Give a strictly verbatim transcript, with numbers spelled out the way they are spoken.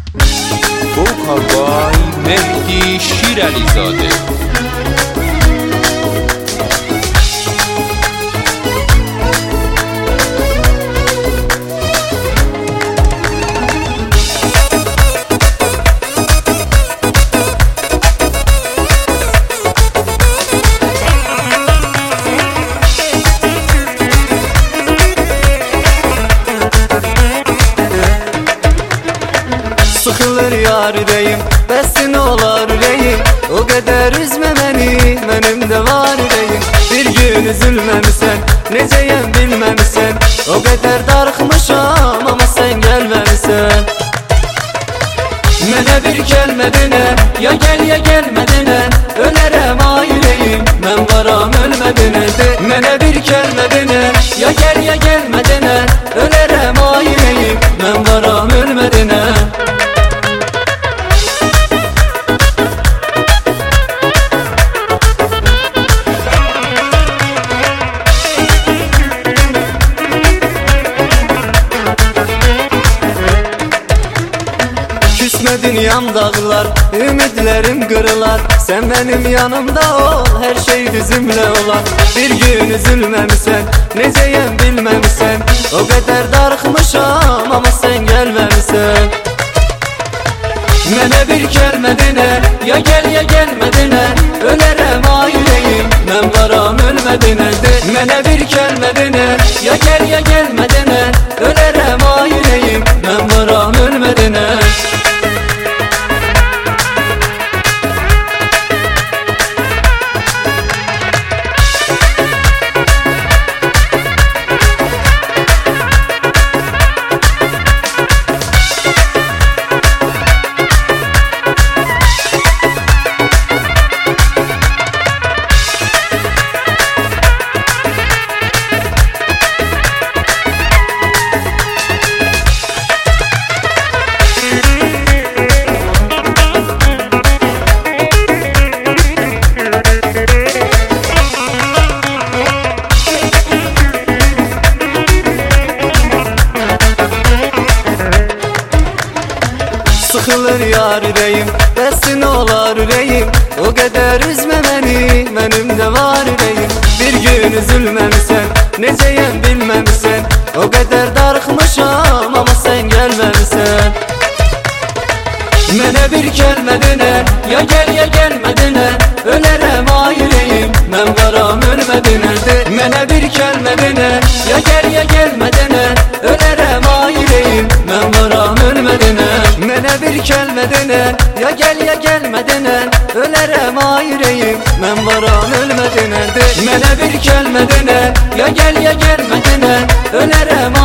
Vocal مهدی شیرعلیزاده. Sıkılır yar deyim, besin olar deyim. O kadar üzme beni, benim de var deyim. Bir gün üzülmemişsen, neceyem bilmemişsen. O kadar darıkmışam ama sen gelmemişsen. Mene bir gelmedine, ya gel ya gelmedine. Ölerem aileyim, ben varam ölmedine de. Mene bir gelmedine, ya gel ya gelmedine. Ölerem aileyim, ben varam ölmedine. Küsme dünyam dağlar, ümitlerim kırılar. Sen benim yanımda ol, her şey bizimle olan. Bir gün üzülmemişsen, neceyem bilmemişsen. O kadar darıkmışam ama sen gelmemişsen. Mene bir gelmedine, ya gel ya gelmedine. Ölerem aileyim, ben varam ölmedine de. Mene bir gelmedine, ya gel ya gelmedine. Ölerem aileyim, ben varam ölmedine. Sıkılır yar deyim, besin olar deyim. O kadar üzme beni, benim de var deyim. Bir gün üzülmemişsen, neceyem bilmemişsen. O kadar darıkmışam ama sen gelmemişsen. Mene bir gelmedine, ya gel ya gelmedine. Ölerem aileyim, ben varam ölmedine de. Mene bir gelmedine, ya gel ya gelmedine. Ölerem aileyim, ben varam ölmedine. Mene bir gelmedine, ya gel ya gelmedine. Ölerem aileyim, ben varam ölmedine de. Mene bir gelmedine, ya gel ya gelmedine. Ölerem